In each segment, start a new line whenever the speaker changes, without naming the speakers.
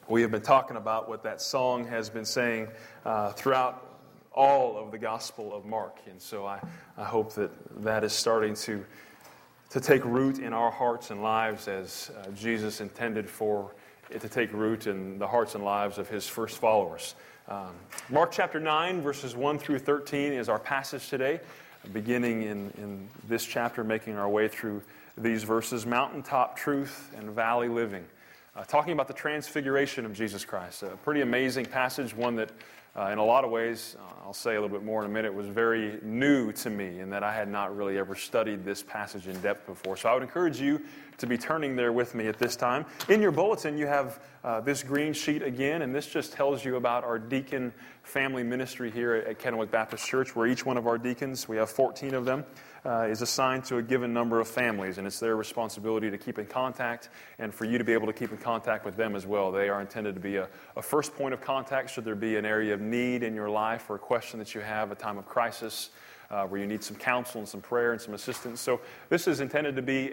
We have been talking about what that song has been saying throughout all of the Gospel of Mark. And so I hope that is starting to take root in our hearts and lives as Jesus intended for it to take root in the hearts and lives of His first followers. Mark chapter 9, verses 1 through 13 is our passage today, beginning in this chapter, making our way through these verses, mountaintop truth and valley living. Talking about the transfiguration of Jesus Christ. A pretty amazing passage, one that in a lot of ways, I'll say a little bit more in a minute, was very new to me in that I had not really ever studied this passage in depth before. So I would encourage you to be turning there with me at this time. In your bulletin, you have this green sheet again, and this just tells you about our deacon family ministry here at Kennewick Baptist Church, where each one of our deacons, we have 14 of them, is assigned to a given number of families, and it's their responsibility to keep in contact and for you to be able to keep in contact with them as well. They are intended to be a first point of contact should there be an area of need in your life or a question that you have, a time of crisis where you need some counsel and some prayer and some assistance. So this is intended to be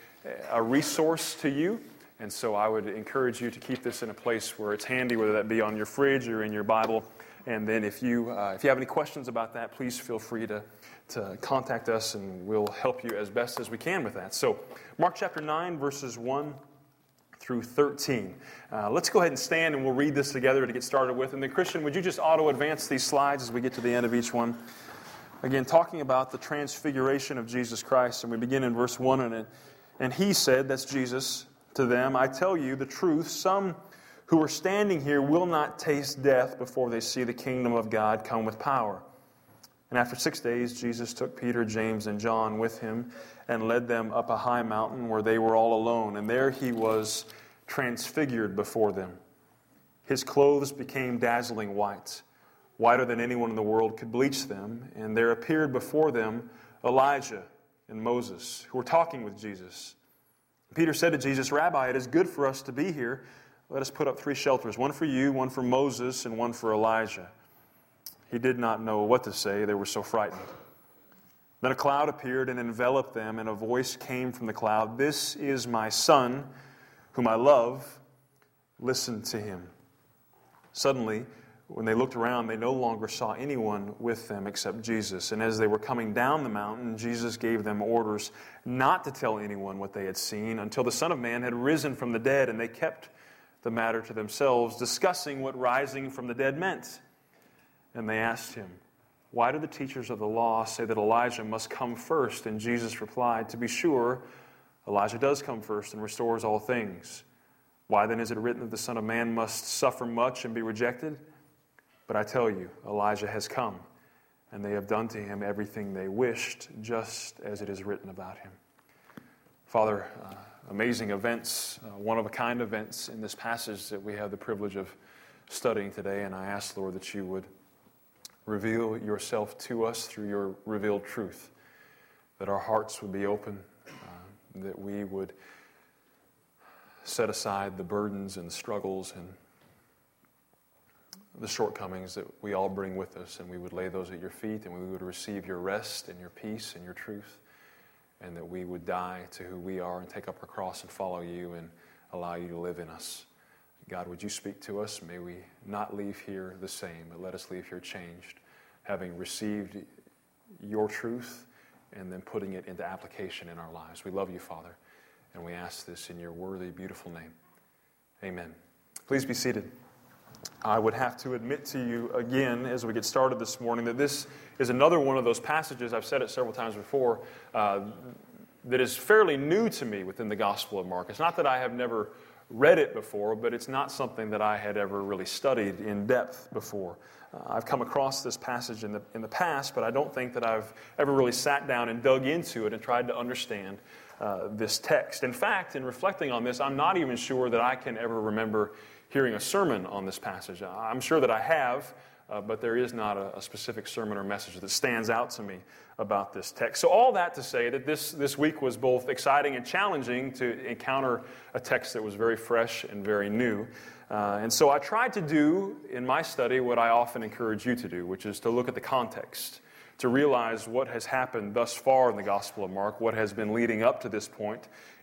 a resource to you, and so I would encourage you to keep this in a place where it's handy, whether that be on your fridge or in your Bible. And then if you have any questions about that, please feel free to contact us, and we'll help you as best as we can with that. So, Mark chapter 9, verses 1 through 13. Let's go ahead and stand, and we'll read this together to get started with. And then, Christian, would you just auto-advance these slides as we get to the end of each one? Again, talking about the transfiguration of Jesus Christ, and we begin in verse 1. And he said, that's Jesus, to them, I tell you the truth, some who are standing here will not taste death before they see the kingdom of God come with power. And after 6 days, Jesus took Peter, James, and John with him and led them up a high mountain where they were all alone. And there he was transfigured before them. His clothes became dazzling white, whiter than anyone in the world could bleach them. And there appeared before them Elijah and Moses, who were talking with Jesus. Peter said to Jesus, Rabbi, it is good for us to be here. Let us put up 3 shelters, one for you, one for Moses, and one for Elijah. He did not know what to say. They were so frightened. Then a cloud appeared and enveloped them, and a voice came from the cloud, This is my Son, whom I love. Listen to him. Suddenly, when they looked around, they no longer saw anyone with them except Jesus. And as they were coming down the mountain, Jesus gave them orders not to tell anyone what they had seen until the Son of Man had risen from the dead, and they kept the matter to themselves, discussing what rising from the dead meant. And they asked him, Why do the teachers of the law say that Elijah must come first? And Jesus replied, To be sure, Elijah does come first and restores all things. Why then is it written that the Son of Man must suffer much and be rejected? But I tell you, Elijah has come, and they have done to him everything they wished, just as it is written about him. Father, amazing events, one-of-a-kind events in this passage that we have the privilege of studying today. And I ask, Lord, that you would reveal yourself to us through your revealed truth, that our hearts would be open, that we would set aside the burdens and the struggles and the shortcomings that we all bring with us, and we would lay those at your feet, and we would receive your rest and your peace and your truth, and that we would die to who we are and take up our cross and follow you and allow you to live in us. God, would you speak to us? May we not leave here the same, but let us leave here changed, having received your truth and then putting it into application in our lives. We love you, Father, and we ask this in your worthy, beautiful name. Amen. Please be seated. I would have to admit to you again as we get started this morning that this is another one of those passages, I've said it several times before, that is fairly new to me within the Gospel of Mark. It's not that I have never read it before, but it's not something that I had ever really studied in depth before. I've come across this passage in the past, but I don't think that I've ever really sat down and dug into it and tried to understand this text. In fact, in reflecting on this, I'm not even sure that I can ever remember hearing a sermon on this passage. I'm sure that I have, but there is not a specific sermon or message that stands out to me about this text. So all that to say that this week was both exciting and challenging to encounter a text that was very fresh and very new. And so I tried to do in my study what I often encourage you to do, which is to look at the context, to realize what has happened thus far in the Gospel of Mark, what has been leading up to this point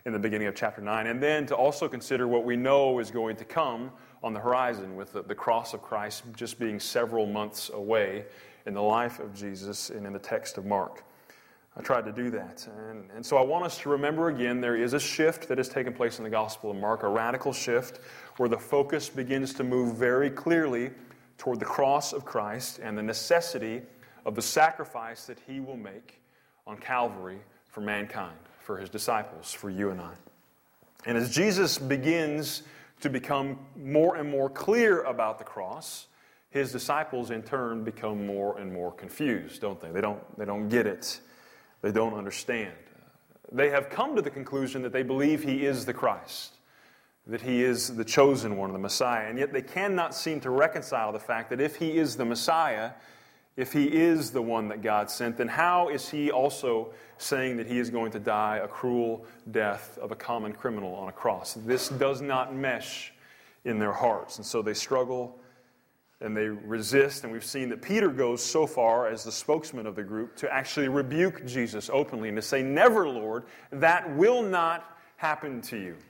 in the beginning of chapter 9, and then to also consider what we know is going to come on the horizon with the cross of Christ just being several months away in the life of Jesus and in the text of Mark. I tried to do that. And so I want us to remember again, there is a shift that has taken place in the Gospel of Mark, a radical shift where the focus begins to move very clearly toward the cross of Christ and the necessity of the sacrifice that He will make on Calvary for mankind, for His disciples, for you and I. And as Jesus begins to become more and more clear about the cross, His disciples in turn become more and more confused, don't they? They don't get it. They don't understand. They have come to the conclusion that they believe He is the Christ, that He is the chosen one, the Messiah, and yet they cannot seem to reconcile the fact that if He is the Messiah, if He is the one that God sent, then how is He also saying that He is going to die a cruel death of a common criminal on a cross? This does not mesh in their hearts, and so they struggle and they resist, and we've seen that Peter goes so far as the spokesman of the group to actually rebuke Jesus openly and to say, "Never, Lord, that will not happen to you."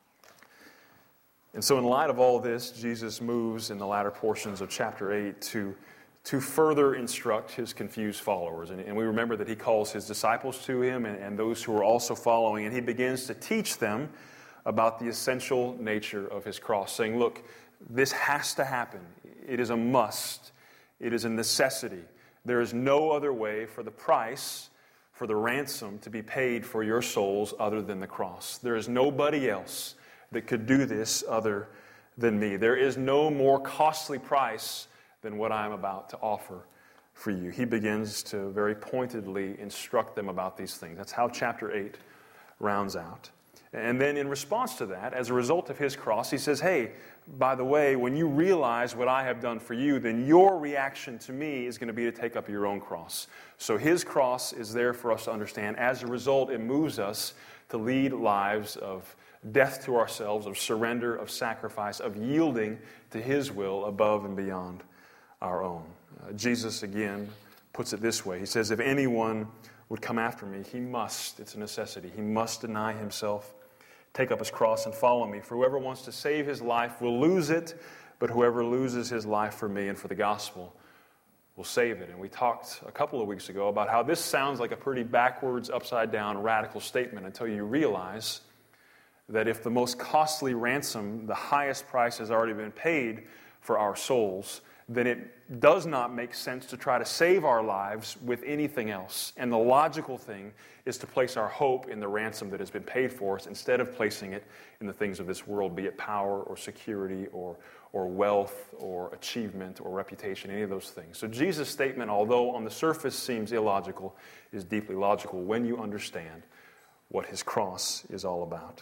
And so in light of all this, Jesus moves in the latter portions of chapter 8 to further instruct His confused followers. And we remember that He calls His disciples to Him and those who are also following, and He begins to teach them about the essential nature of His cross, saying, look, this has to happen. It is a must. It is a necessity. There is no other way for the price, for the ransom to be paid for your souls other than the cross. There is nobody else that could do this other than me. There is no more costly price than what I am about to offer for you. He begins to very pointedly instruct them about these things. That's how chapter 8 rounds out. And then in response to that, as a result of His cross, He says, hey, by the way, when you realize what I have done for you, then your reaction to me is going to be to take up your own cross. So His cross is there for us to understand. As a result, it moves us to lead lives of death to ourselves, of surrender, of sacrifice, of yielding to His will above and beyond our own. Jesus, again, puts it this way. He says, if anyone would come after me, he must, it's a necessity, he must deny himself, take up his cross and follow me. For whoever wants to save his life will lose it, but whoever loses his life for me and for the gospel will save it. And we talked a couple of weeks ago about how this sounds like a pretty backwards, upside-down, radical statement until you realize that if the most costly ransom, the highest price has already been paid for our souls, then it does not make sense to try to save our lives with anything else. And the logical thing is to place our hope in the ransom that has been paid for us instead of placing it in the things of this world, be it power or security or wealth or achievement or reputation, any of those things. So Jesus' statement, although on the surface seems illogical, is deeply logical when you understand what His cross is all about.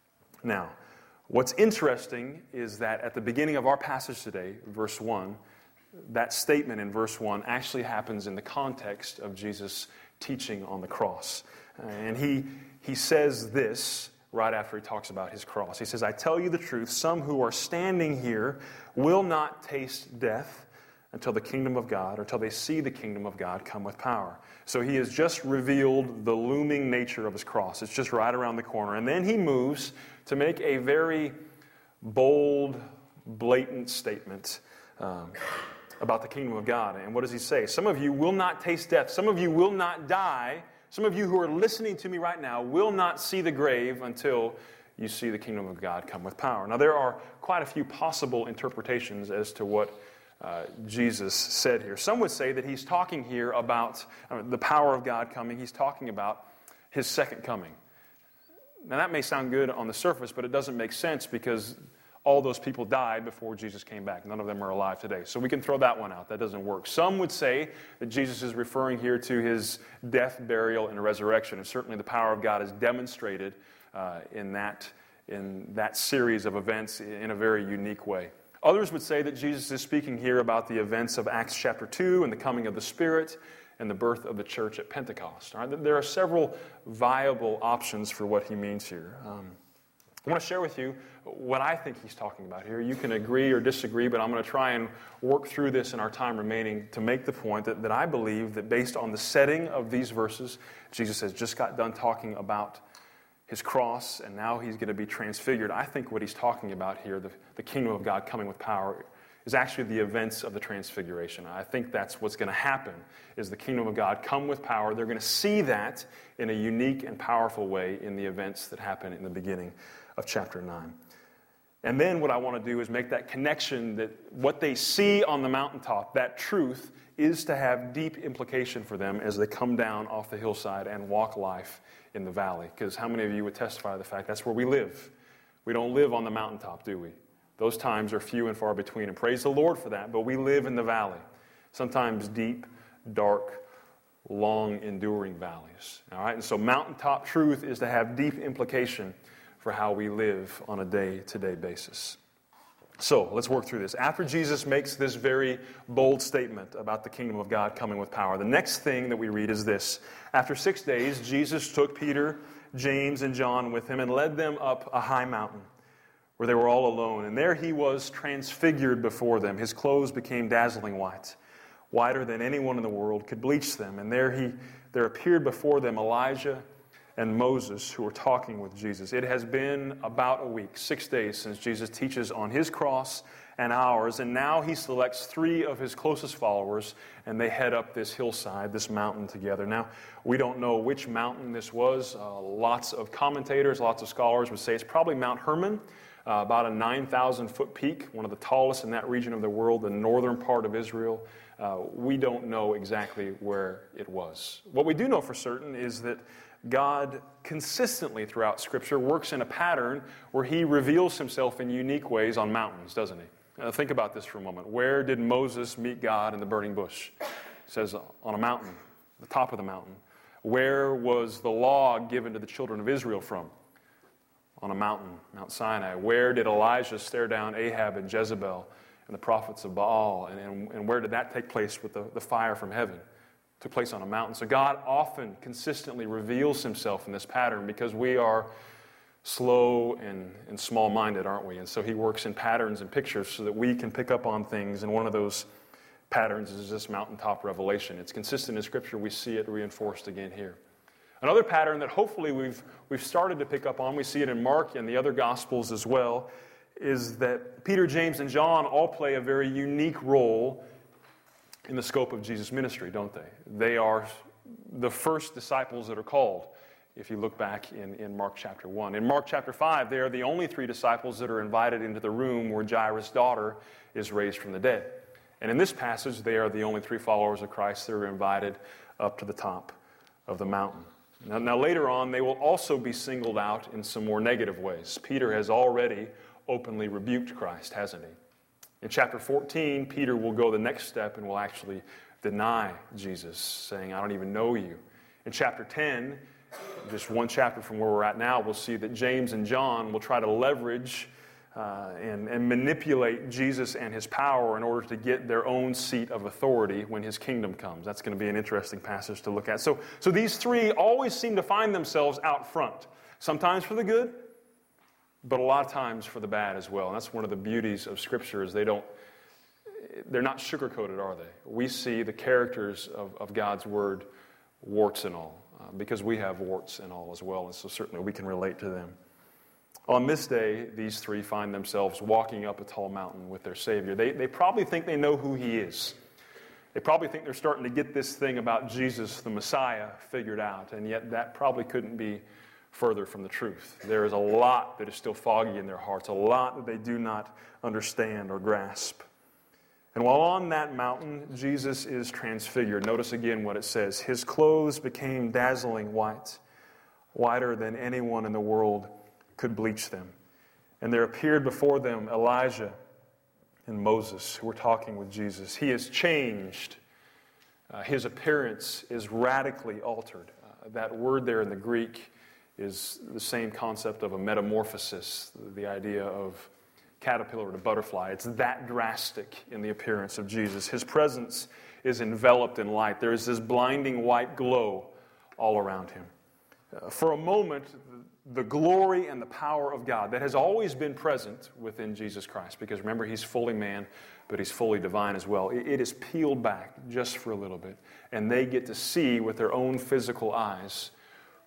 Now, what's interesting is that at the beginning of our passage today, verse 1, that statement in verse 1 actually happens in the context of Jesus' teaching on the cross. And he says this right after he talks about His cross. He says, I tell you the truth, some who are standing here will not taste death until the kingdom of God, or until they see the kingdom of God come with power. So He has just revealed the looming nature of His cross. It's just right around the corner. And then He moves to make a very bold, blatant statement about the kingdom of God. And what does He say? Some of you will not taste death. Some of you will not die. Some of you who are listening to me right now will not see the grave until you see the kingdom of God come with power. Now, there are quite a few possible interpretations as to what Jesus said here. Some would say that He's talking here about the power of God coming. He's talking about His second coming. Now, that may sound good on the surface, but it doesn't make sense because all those people died before Jesus came back. None of them are alive today. So we can throw that one out. That doesn't work. Some would say that Jesus is referring here to His death, burial, and resurrection. And certainly the power of God is demonstrated in that series of events in a very unique way. Others would say that Jesus is speaking here about the events of Acts chapter 2 and the coming of the Spirit and the birth of the church at Pentecost. All right? There are several viable options for what He means here. I want to share with you what I think He's talking about here. You can agree or disagree, but I'm going to try and work through this in our time remaining to make the point that I believe that based on the setting of these verses, Jesus has just got done talking about his cross, and now he's going to be transfigured. I think what he's talking about here, the kingdom of God coming with power, is actually the events of the transfiguration. I think that's what's going to happen, is the kingdom of God come with power. They're going to see that in a unique and powerful way in the events that happen in the beginning of chapter 9. And then what I want to do is make that connection that what they see on the mountaintop, that truth, is to have deep implication for them as they come down off the hillside and walk life in the valley. Because how many of you would testify to the fact that's where we live? We don't live on the mountaintop, do we? Those times are few and far between, and praise the Lord for that, but we live in the valley. Sometimes deep, dark, long, enduring valleys. All right, and so mountaintop truth is to have deep implication for how we live on a day-to-day basis. So let's work through this. After Jesus makes this very bold statement about the kingdom of God coming with power, the next thing that we read is this. After 6 days, Jesus took Peter, James, and John with him and led them up a high mountain where they were all alone. And there he was transfigured before them. His clothes became dazzling white, whiter than anyone in the world could bleach them. And there appeared before them Elijah and Moses, who were talking with Jesus. It has been about a week, 6 days, since Jesus teaches on his cross and ours, and now he selects 3 of his closest followers, and they head up this hillside, this mountain together. Now, we don't know which mountain this was. Lots of commentators, lots of scholars would say it's probably Mount Hermon, about a 9,000-foot peak, one of the tallest in that region of the world, the northern part of Israel. We don't know exactly where it was. What we do know for certain is that God consistently throughout Scripture works in a pattern where he reveals himself in unique ways on mountains, doesn't he? Think about this for a moment. Where did Moses meet God in the burning bush? It says on a mountain, the top of the mountain. Where was the law given to the children of Israel from? On a mountain, Mount Sinai. Where did Elijah stare down Ahab and Jezebel and the prophets of Baal? And where did that take place with the fire from heaven? Took place on a mountain. So God often, consistently reveals himself in this pattern because we are slow and small-minded, aren't we? And so he works in patterns and pictures so that we can pick up on things. And one of those patterns is this mountaintop revelation. It's consistent in Scripture. We see it reinforced again here. Another pattern that hopefully we've started to pick up on, we see it in Mark and the other Gospels as well, is that Peter, James, and John all play a very unique role in the scope of Jesus' ministry, don't they? They are the first disciples that are called, if you look back in Mark chapter 1. In Mark chapter 5, they are the only 3 disciples that are invited into the room where Jairus' daughter is raised from the dead. And in this passage, they are the only 3 followers of Christ that are invited up to the top of the mountain. Now later on, they will also be singled out in some more negative ways. Peter has already openly rebuked Christ, hasn't he? In chapter 14, Peter will go the next step and will actually deny Jesus, saying, I don't even know you. In chapter 10, just one chapter from where we're at now, we'll see that James and John will try to leverage and manipulate Jesus and his power in order to get their own seat of authority when his kingdom comes. That's going to be an interesting passage to look at. So these 3 always seem to find themselves out front, sometimes for the good, but a lot of times for the bad as well. And that's one of the beauties of Scripture is they're not sugar-coated, are they? We see the characters of God's Word, warts and all, because we have warts and all as well, and so certainly we can relate to them. On this day, these 3 find themselves walking up a tall mountain with their Savior. They probably think they know who he is. They probably think they're starting to get this thing about Jesus, the Messiah, figured out, and yet that probably couldn't be further from the truth. There is a lot that is still foggy in their hearts, a lot that they do not understand or grasp. And while on that mountain, Jesus is transfigured. Notice again what it says. His clothes became dazzling white, whiter than anyone in the world could bleach them. And there appeared before them Elijah and Moses, who were talking with Jesus. He is changed. His appearance is radically altered. That word there in the Greek is the same concept of a metamorphosis, the idea of caterpillar to butterfly. It's that drastic in the appearance of Jesus. His presence is enveloped in light. There is this blinding white glow all around him. For a moment, the glory and the power of God that has always been present within Jesus Christ, because remember, he's fully man, but he's fully divine as well. It is peeled back just for a little bit, and they get to see with their own physical eyes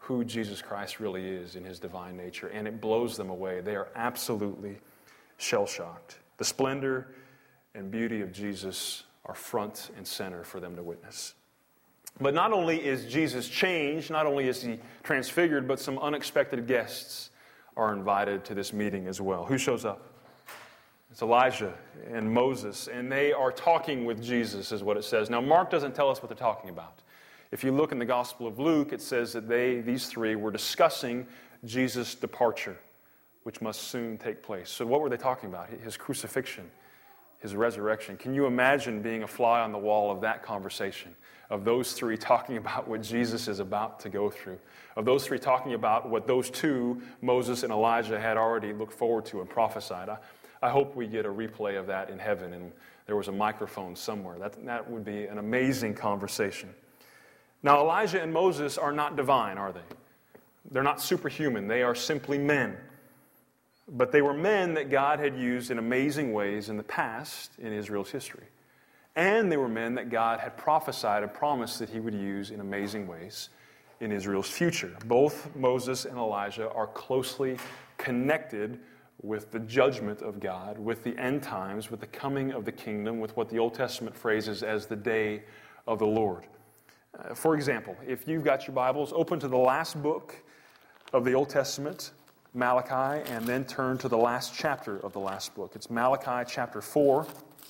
who Jesus Christ really is in his divine nature, and it blows them away. They are absolutely shell-shocked. The splendor and beauty of Jesus are front and center for them to witness. But not only is Jesus changed, not only is he transfigured, but some unexpected guests are invited to this meeting as well. Who shows up? It's Elijah and Moses, and they are talking with Jesus, is what it says. Now, Mark doesn't tell us what they're talking about. If you look in the Gospel of Luke, it says that these three, were discussing Jesus' departure, which must soon take place. So what were they talking about? His crucifixion, his resurrection. Can you imagine being a fly on the wall of that conversation, of those three talking about what Jesus is about to go through, of those three talking about what those two, Moses and Elijah, had already looked forward to and prophesied? I hope we get a replay of that in heaven, and there was a microphone somewhere. That would be an amazing conversation. Now, Elijah and Moses are not divine, are they? They're not superhuman. They are simply men. But they were men that God had used in amazing ways in the past in Israel's history. And they were men that God had prophesied and promised that he would use in amazing ways in Israel's future. Both Moses and Elijah are closely connected with the judgment of God, with the end times, with the coming of the kingdom, with what the Old Testament phrases as the day of the Lord. For example, if you've got your Bibles, open to the last book of the Old Testament, Malachi, and then turn to the last chapter of the last book. It's Malachi chapter 4.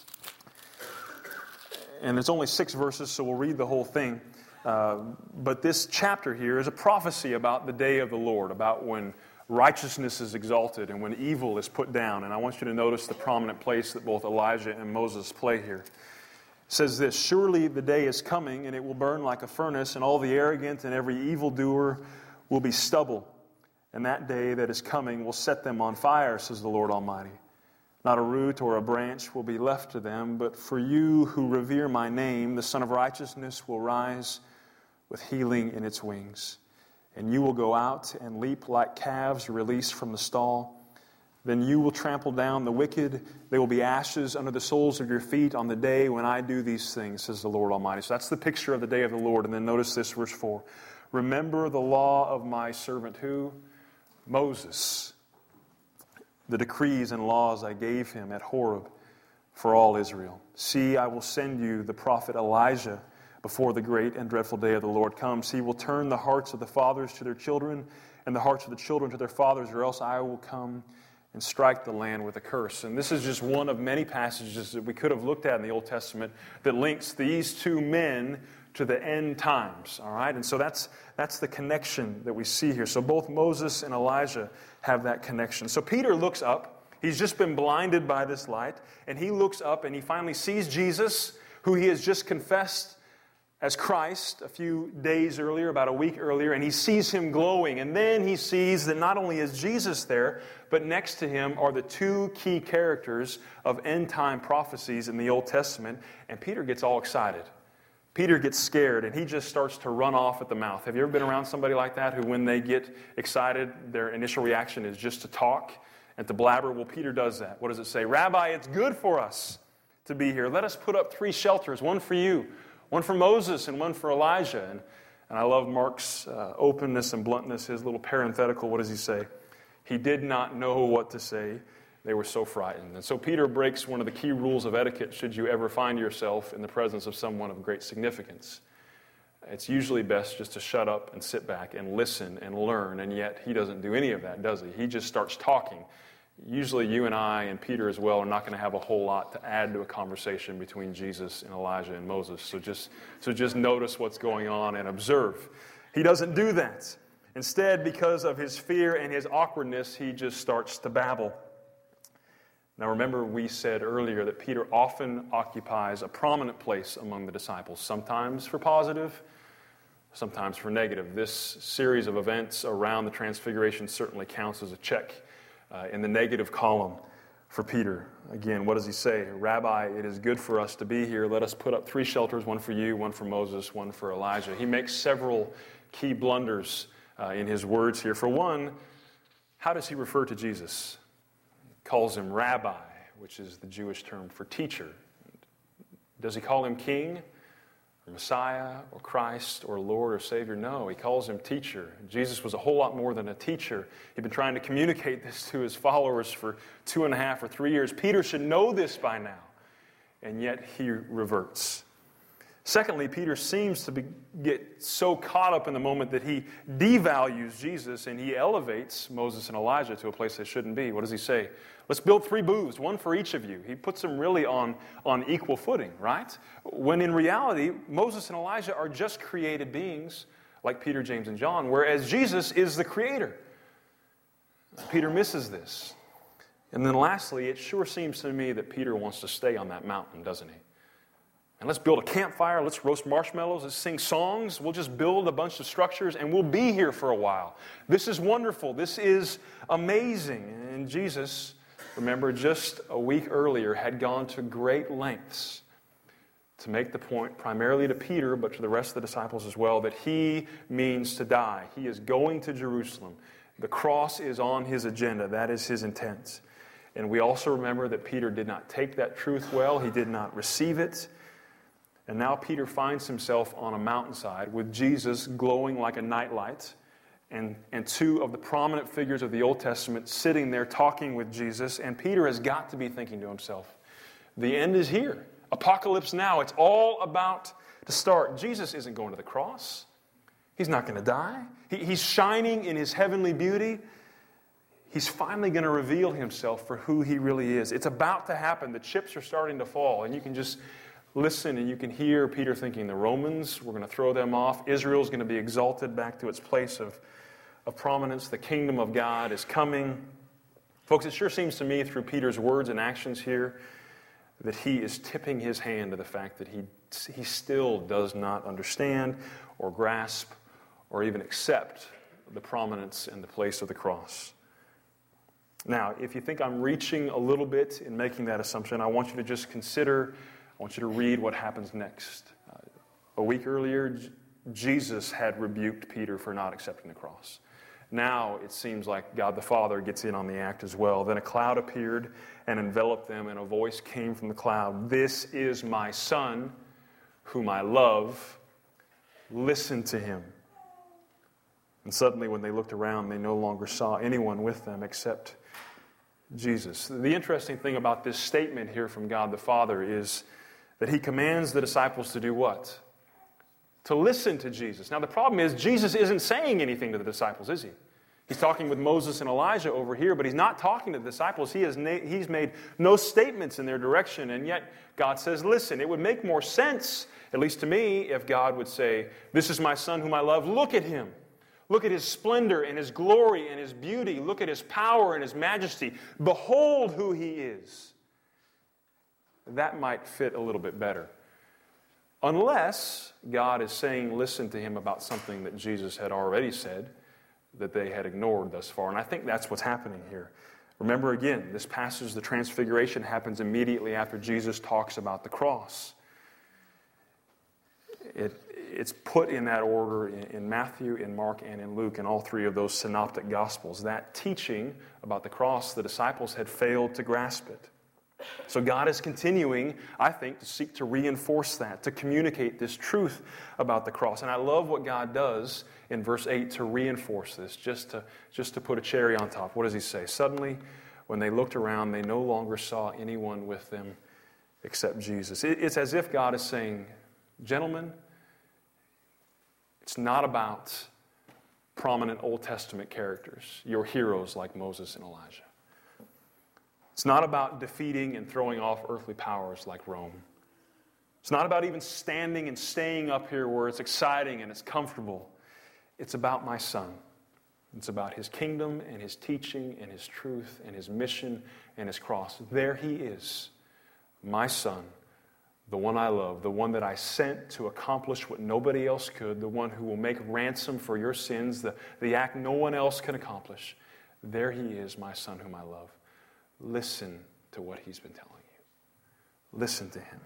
And it's only 6 verses, so we'll read the whole thing. But this chapter here is a prophecy about the day of the Lord, about when righteousness is exalted and when evil is put down. And I want you to notice the prominent place that both Elijah and Moses play here. It says this: "Surely the day is coming, and it will burn like a furnace, and all the arrogant and every evildoer will be stubble. And that day that is coming will set them on fire, says the Lord Almighty. Not a root or a branch will be left to them, but for you who revere my name, the Son of Righteousness will rise with healing in its wings. And you will go out and leap like calves released from the stall. Then you will trample down the wicked. They will be ashes under the soles of your feet on the day when I do these things, says the Lord Almighty." So that's the picture of the day of the Lord. And then notice this, verse 4. "Remember the law of my servant," who? Moses. "The decrees and laws I gave him at Horeb for all Israel. See, I will send you the prophet Elijah before the great and dreadful day of the Lord comes. He will turn the hearts of the fathers to their children and the hearts of the children to their fathers, or else I will come and strike the land with a curse." And this is just one of many passages that we could have looked at in the Old Testament that links these two men to the end times, all right? And so that's the connection that we see here. So both Moses and Elijah have that connection. So Peter looks up. He's just been blinded by this light, and he looks up and he finally sees Jesus, who he has just confessed as Christ a few days earlier, about a week earlier, and he sees him glowing. And then he sees that not only is Jesus there, but next to him are the two key characters of end-time prophecies in the Old Testament, and Peter gets all excited. Peter gets scared, and he just starts to run off at the mouth. Have you ever been around somebody like that, who when they get excited, their initial reaction is just to talk and to blabber? Well, Peter does that. What does it say? "Rabbi, it's good for us to be here. Let us put up 3 shelters, one for you, one for Moses, and one for Elijah." And I love Mark's openness and bluntness, his little parenthetical. What does he say? "He did not know what to say. They were so frightened." And so Peter breaks one of the key rules of etiquette should you ever find yourself in the presence of someone of great significance. It's usually best just to shut up and sit back and listen and learn, and yet he doesn't do any of that, does he? He just starts talking. Usually you and I and Peter as well are not going to have a whole lot to add to a conversation between Jesus and Elijah and Moses. So just notice what's going on and observe. He doesn't do that. Instead, because of his fear and his awkwardness, he just starts to babble. Now remember, we said earlier that Peter often occupies a prominent place among the disciples, sometimes for positive, sometimes for negative. This series of events around the Transfiguration certainly counts as a check in the negative column for Peter. Again, what does he say? "Rabbi, it is good for us to be here. Let us put up 3 shelters, one for you, one for Moses, one for Elijah." He makes several key blunders in his words here. For one, how does he refer to Jesus? He calls him Rabbi, which is the Jewish term for teacher. Does he call him king? or Messiah or Christ or Lord or Savior. No, he calls him teacher. Jesus was a whole lot more than a teacher. He'd been trying to communicate this to his followers for 2.5 or 3 years. Peter should know this by now, and yet he reverts. Secondly, Peter seems to get so caught up in the moment that he devalues Jesus and he elevates Moses and Elijah to a place they shouldn't be. What does he say? Let's build 3 booths, one for each of you. He puts them really on equal footing, right? When in reality, Moses and Elijah are just created beings like Peter, James, and John, whereas Jesus is the creator. Peter misses this. And then lastly, it sure seems to me that Peter wants to stay on that mountain, doesn't he? And let's build a campfire, let's roast marshmallows, let's sing songs, we'll just build a bunch of structures and we'll be here for a while. This is wonderful, this is amazing. And Jesus, remember, just a week earlier had gone to great lengths to make the point, primarily to Peter, but to the rest of the disciples as well, that he means to die. He is going to Jerusalem. The cross is on his agenda. That is his intent. And we also remember that Peter did not take that truth well. He did not receive it. And now Peter finds himself on a mountainside with Jesus glowing like a nightlight and 2 of the prominent figures of the Old Testament sitting there talking with Jesus. And Peter has got to be thinking to himself, the end is here. Apocalypse now. It's all about to start. Jesus isn't going to the cross. He's not going to die. He's shining in his heavenly beauty. He's finally going to reveal himself for who he really is. It's about to happen. The chips are starting to fall. And you can just listen and you can hear Peter thinking, the Romans, we're going to throw them off. Israel's going to be exalted back to its place of prominence. The kingdom of God is coming. Folks, it sure seems to me through Peter's words and actions here that he is tipping his hand to the fact that he still does not understand or grasp or even accept the prominence and the place of the cross. Now, if you think I'm reaching a little bit in making that assumption, I want you to just consider, I want you to read what happens next. A week earlier, Jesus had rebuked Peter for not accepting the cross. Now it seems like God the Father gets in on the act as well. Then a cloud appeared and enveloped them, and a voice came from the cloud. This is my Son, whom I love. Listen to him. And suddenly when they looked around, they no longer saw anyone with them except Jesus. The interesting thing about this statement here from God the Father is that he commands the disciples to do what? To listen to Jesus. Now the problem is Jesus isn't saying anything to the disciples, is he? He's talking with Moses and Elijah over here, but he's not talking to the disciples. He's made no statements in their direction, and yet God says, listen. It would make more sense, at least to me, if God would say, this is my Son whom I love. Look at him. Look at his splendor and his glory and his beauty. Look at his power and his majesty. Behold who he is. That might fit a little bit better. Unless God is saying, listen to him about something that Jesus had already said that they had ignored thus far. And I think that's what's happening here. Remember again, this passage, the Transfiguration, happens immediately after Jesus talks about the cross. It's put in that order in Matthew, in Mark, and in Luke, in all 3 of those synoptic Gospels. That teaching about the cross, the disciples had failed to grasp it. So God is continuing, I think, to seek to reinforce that, to communicate this truth about the cross. And I love what God does in verse 8 to reinforce this, just to put a cherry on top. What does he say? Suddenly, when they looked around, they no longer saw anyone with them except Jesus. It's as if God is saying, gentlemen, it's not about prominent Old Testament characters, your heroes like Moses and Elijah. It's not about defeating and throwing off earthly powers like Rome. It's not about even standing and staying up here where it's exciting and it's comfortable. It's about my Son. It's about his kingdom and his teaching and his truth and his mission and his cross. There he is, my Son, the one I love, the one that I sent to accomplish what nobody else could, the one who will make ransom for your sins, the act no one else can accomplish. There he is, my Son whom I love. Listen to what he's been telling you. Listen to him.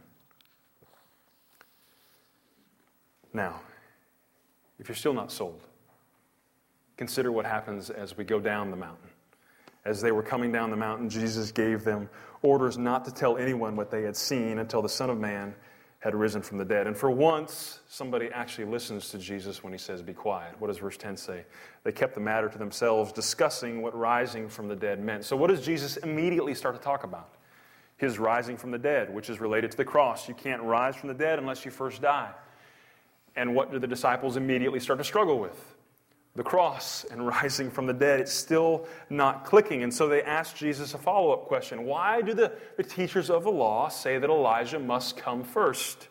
Now, if you're still not sold, consider what happens as we go down the mountain. As they were coming down the mountain, Jesus gave them orders not to tell anyone what they had seen until the Son of Man had risen from the dead. And for once, somebody actually listens to Jesus when he says, be quiet. What does verse 10 say? They kept the matter to themselves, discussing what rising from the dead meant. So what does Jesus immediately start to talk about? His rising from the dead, which is related to the cross. You can't rise from the dead unless you first die. And what do the disciples immediately start to struggle with? The cross and rising from the dead. It's still not clicking. And so they ask Jesus a follow-up question. Why do the teachers of the law say that Elijah must come first?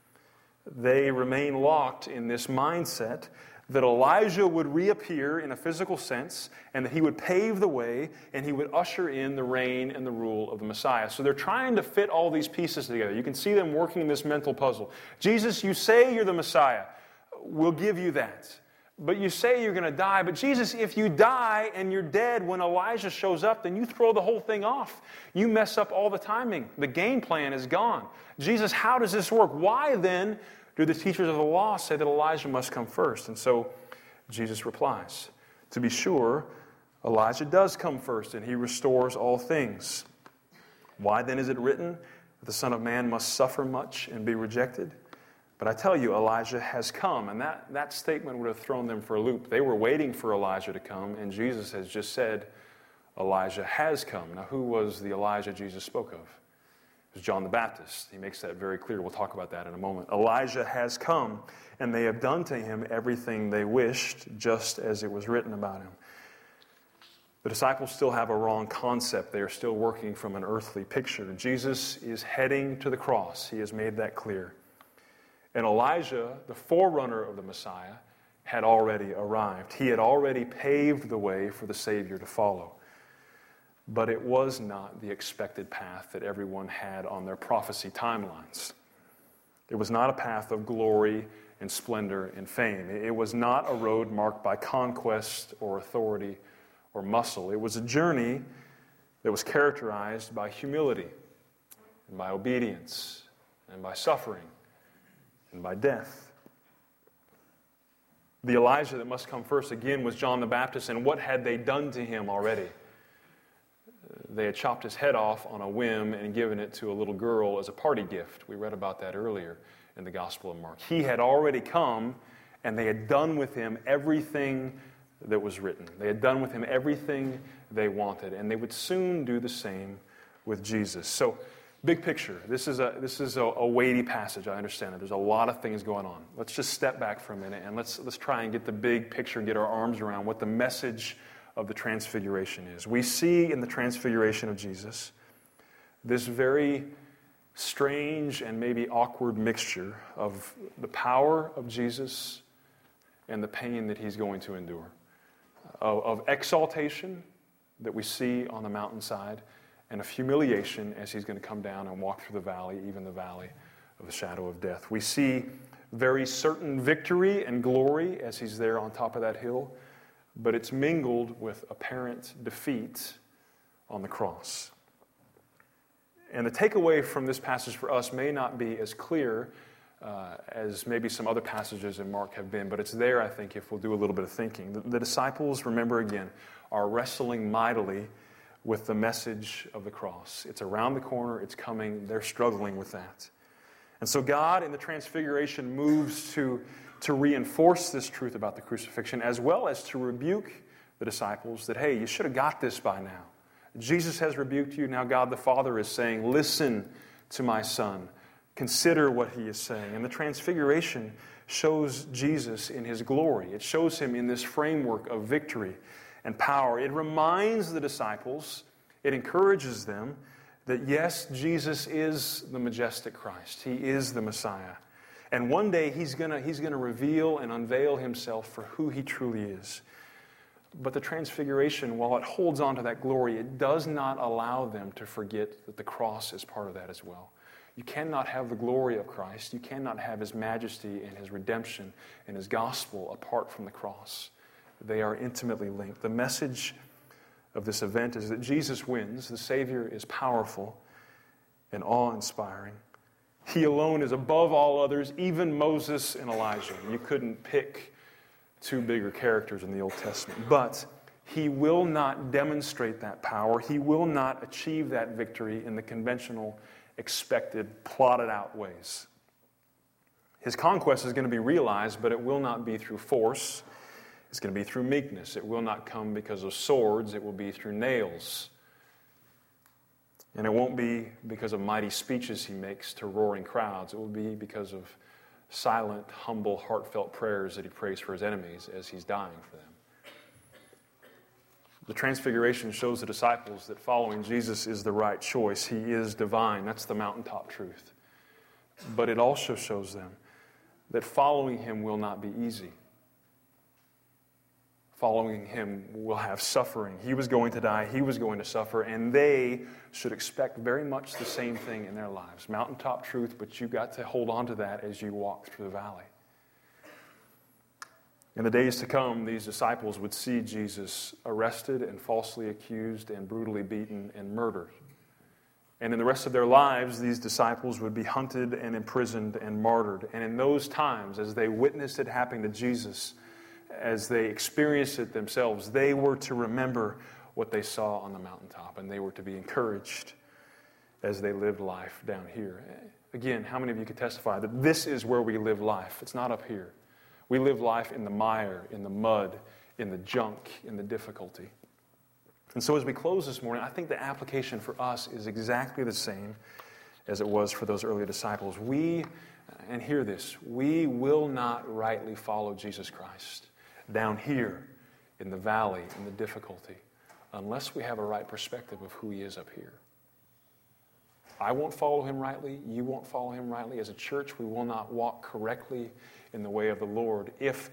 They remain locked in this mindset that Elijah would reappear in a physical sense and that he would pave the way and he would usher in the reign and the rule of the Messiah. So they're trying to fit all these pieces together. You can see them working this mental puzzle. Jesus, you say you're the Messiah. We'll give you that. But you say you're going to die. But Jesus, if you die and you're dead when Elijah shows up, then you throw the whole thing off. You mess up all the timing. The game plan is gone. Jesus, how does this work? Why then do the teachers of the law say that Elijah must come first? And so Jesus replies, to be sure, Elijah does come first and he restores all things. Why then is it written that the Son of Man must suffer much and be rejected? But I tell you, Elijah has come. And that statement would have thrown them for a loop. They were waiting for Elijah to come, and Jesus has just said, Elijah has come. Now, who was the Elijah Jesus spoke of? It was John the Baptist. He makes that very clear. We'll talk about that in a moment. Elijah has come, and they have done to him everything they wished, just as it was written about him. The disciples still have a wrong concept. They are still working from an earthly picture. Jesus is heading to the cross. He has made that clear. And Elijah, the forerunner of the Messiah, had already arrived. He had already paved the way for the Savior to follow. But it was not the expected path that everyone had on their prophecy timelines. It was not a path of glory and splendor and fame. It was not a road marked by conquest or authority or muscle. It was a journey that was characterized by humility and by obedience and by suffering and by death. The Elijah that must come first again was John the Baptist, and what had they done to him already? They had chopped his head off on a whim and given it to a little girl as a party gift. We read about that earlier in the Gospel of Mark. He had already come, and they had done with him everything that was written. They had done with him everything they wanted, and they would soon do the same with Jesus. So, big picture. This is a weighty passage. I understand that. There's a lot of things going on. Let's just step back for a minute and let's try and get the big picture, get our arms around what the message of the Transfiguration is. We see in the Transfiguration of Jesus this very strange and maybe awkward mixture of the power of Jesus and the pain that he's going to endure, of exaltation that we see on the mountainside, and of humiliation as he's going to come down and walk through the valley, even the valley of the shadow of death. We see very certain victory and glory as he's there on top of that hill, but it's mingled with apparent defeat on the cross. And the takeaway from this passage for us may not be as clear as maybe some other passages in Mark have been, but it's there, I think, if we'll do a little bit of thinking. The disciples, remember again, are wrestling mightily with the message of the cross. It's around the corner, it's coming, they're struggling with that. And so God in the Transfiguration moves to reinforce this truth about the crucifixion, as well as to rebuke the disciples that, hey, you should have got this by now. Jesus has rebuked you, now God the Father is saying, listen to my Son. Consider what he is saying. And the Transfiguration shows Jesus in his glory. It shows him in this framework of victory and power. It reminds the disciples, it encourages them that yes, Jesus is the majestic Christ. He is the Messiah. And one day he's going to reveal and unveil himself for who he truly is. But the Transfiguration, while it holds on to that glory, it does not allow them to forget that the cross is part of that as well. You cannot have the glory of Christ. You cannot have his majesty and his redemption and his gospel apart from the cross. They are intimately linked. The message of this event is that Jesus wins. The Savior is powerful and awe-inspiring. He alone is above all others, even Moses and Elijah. You couldn't pick two bigger characters in the Old Testament. But he will not demonstrate that power. He will not achieve that victory in the conventional, expected, plotted out ways. His conquest is going to be realized, but it will not be through force. It's going to be through meekness. It will not come because of swords. It will be through nails. And it won't be because of mighty speeches he makes to roaring crowds. It will be because of silent, humble, heartfelt prayers that he prays for his enemies as he's dying for them. The Transfiguration shows the disciples that following Jesus is the right choice. He is divine. That's the mountaintop truth. But it also shows them that following him will not be easy. Following him will have suffering. He was going to die. He was going to suffer. And they should expect very much the same thing in their lives. Mountaintop truth, but you've got to hold on to that as you walk through the valley. In the days to come, these disciples would see Jesus arrested and falsely accused and brutally beaten and murdered. And in the rest of their lives, these disciples would be hunted and imprisoned and martyred. And in those times, as they witnessed it happening to Jesus, as they experienced it themselves, they were to remember what they saw on the mountaintop, and they were to be encouraged as they lived life down here. Again, how many of you could testify that this is where we live life? It's not up here. We live life in the mire, in the mud, in the junk, in the difficulty. And so as we close this morning, I think the application for us is exactly the same as it was for those early disciples. And hear this, we will not rightly follow Jesus Christ down here in the valley, in the difficulty, unless we have a right perspective of who he is up here. I won't follow him rightly. You won't follow him rightly. As a church, we will not walk correctly in the way of the Lord if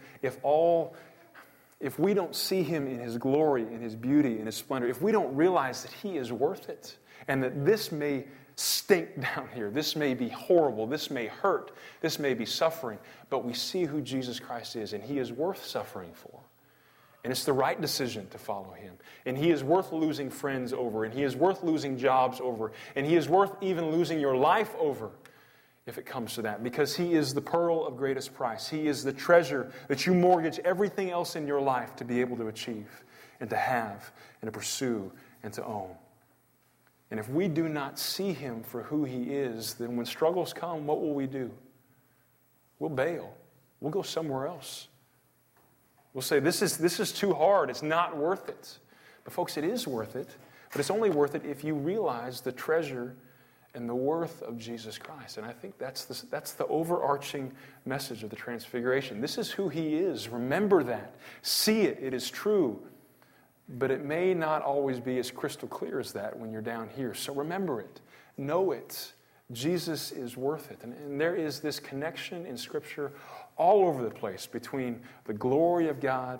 we don't see him in his glory, in his beauty, in his splendor, if we don't realize that he is worth it, and that this may stink down here, this may be horrible, this may hurt, this may be suffering, but we see who Jesus Christ is, and he is worth suffering for. And it's the right decision to follow him. And he is worth losing friends over, and he is worth losing jobs over, and he is worth even losing your life over, if it comes to that, because he is the pearl of greatest price. He is the treasure that you mortgage everything else in your life to be able to achieve and to have and to pursue and to own. And if we do not see him for who he is, then when struggles come, what will we do? We'll bail. We'll go somewhere else. We'll say, this is too hard. It's not worth it. But folks, it is worth it. But it's only worth it if you realize the treasure and the worth of Jesus Christ. And I think that's the overarching message of the Transfiguration. This is who he is. Remember that. See it. It is true. But it may not always be as crystal clear as that when you're down here. So remember it. Know it. Jesus is worth it. And there is this connection in Scripture all over the place between the glory of God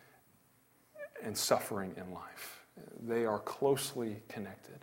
and suffering in life. They are closely connected.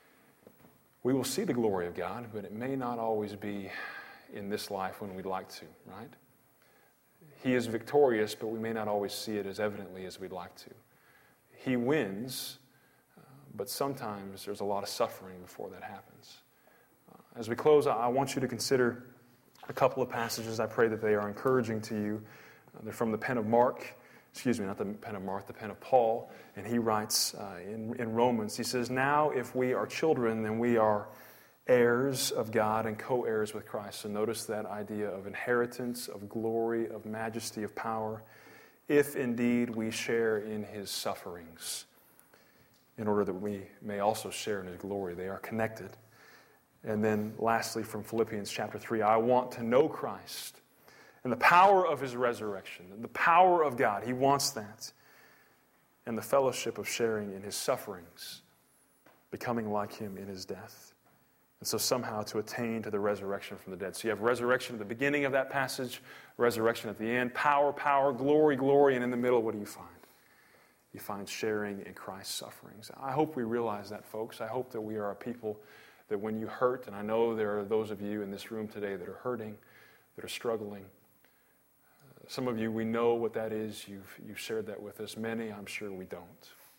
We will see the glory of God, but it may not always be in this life when we'd like to, right? He is victorious, but we may not always see it as evidently as we'd like to. He wins, but sometimes there's a lot of suffering before that happens. As we close, I want you to consider a couple of passages. I pray that they are encouraging to you. They're from the pen of Mark. Not the pen of Mark, the pen of Paul. And he writes in Romans, he says, "Now if we are children, then we are heirs of God and co-heirs with Christ." So notice that idea of inheritance, of glory, of majesty, of power, if indeed we share in his sufferings, in order that we may also share in his glory. They are connected. And then lastly, from Philippians chapter 3, I want to know Christ and the power of his resurrection, and the power of God. He wants that. And the fellowship of sharing in his sufferings, becoming like him in his death. And so somehow to attain to the resurrection from the dead. So you have resurrection at the beginning of that passage, resurrection at the end, power, power, glory, glory, and in the middle, what do you find? You find sharing in Christ's sufferings. I hope we realize that, folks. I hope that we are a people that when you hurt, and I know there are those of you in this room today that are hurting, that are struggling. Some of you, we know what that is. You've shared that with us. Many, I'm sure we don't.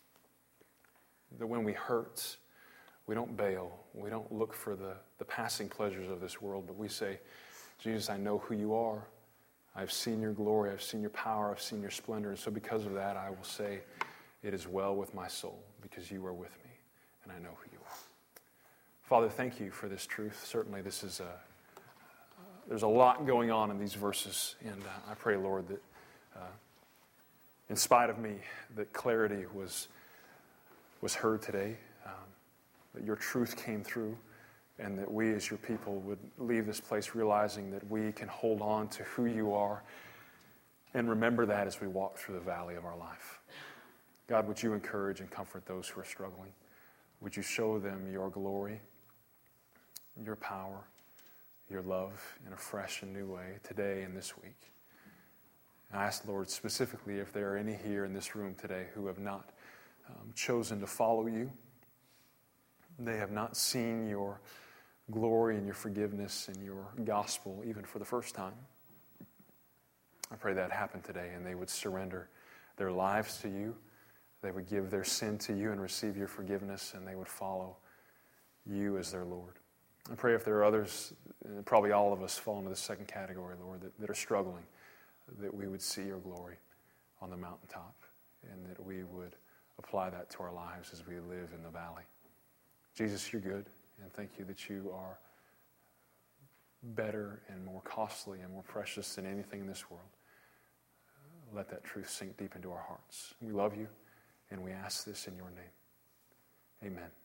That when we hurt, we don't bail. We don't look for the passing pleasures of this world, but we say, Jesus, I know who you are. I've seen your glory. I've seen your power. I've seen your splendor. And so because of that, I will say, it is well with my soul because you are with me and I know who you are. Father, thank you for this truth. Certainly this is there's a lot going on in these verses, and I pray, Lord, that in spite of me, that clarity was heard today, that your truth came through, and that we as your people would leave this place realizing that we can hold on to who you are and remember that as we walk through the valley of our life. God, would you encourage and comfort those who are struggling? Would you show them your glory, your power, your love in a fresh and new way today and this week? I ask, Lord, specifically if there are any here in this room today who have not chosen to follow you, they have not seen your glory and your forgiveness and your gospel even for the first time. I pray that happen today and they would surrender their lives to you. They would give their sin to you and receive your forgiveness, and they would follow you as their Lord. I pray if there are others, and probably all of us fall into the second category, Lord, that are struggling, that we would see your glory on the mountaintop and that we would apply that to our lives as we live in the valley. Jesus, you're good, and thank you that you are better and more costly and more precious than anything in this world. Let that truth sink deep into our hearts. We love you, and we ask this in your name. Amen.